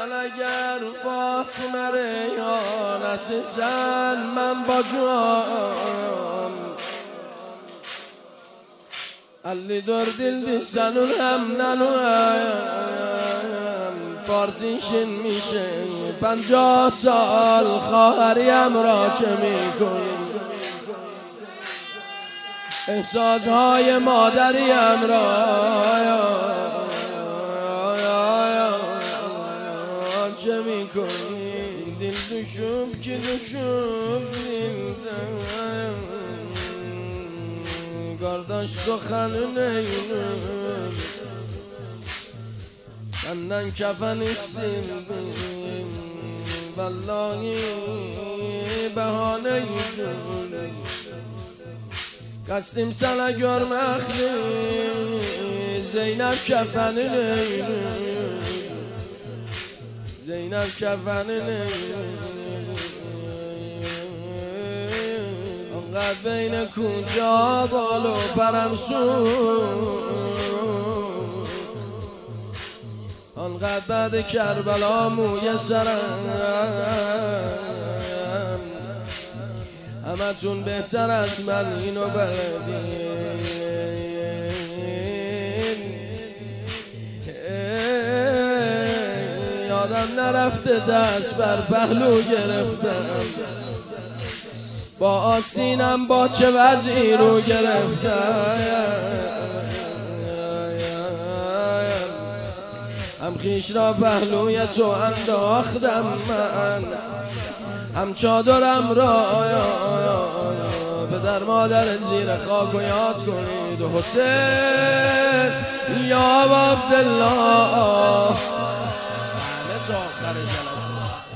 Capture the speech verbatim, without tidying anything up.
من اگر فاطمه ریان عزیزن من با جوان علی دور دل دیسنون هم ننویم فارسیشین میشه پنجاه سال خواهریم را چه میکنیم احساسهای مادریم را چه میکنی دل دوشم که دوشم گرداش سخن نیونم سندن کفنستیم والله بهانه ایدونم قسم سنه گرمخلی زینب کفن نیونم زینب کفن نیونم آنقدر بین کجا بالو پرم سون آنقدر بعد کربلا موی سرم همه تون بهتر از من اینو بلدین یادم نرفته دست بر پهلو گرفتم با آسینم با چه وضعی رو گرفتم هم خیش را پهلوی تو انداختم من هم چادرم را پدر مادر زیر خاک و یاد کنید و حسین یا عبدالله همه تا آخر جلسه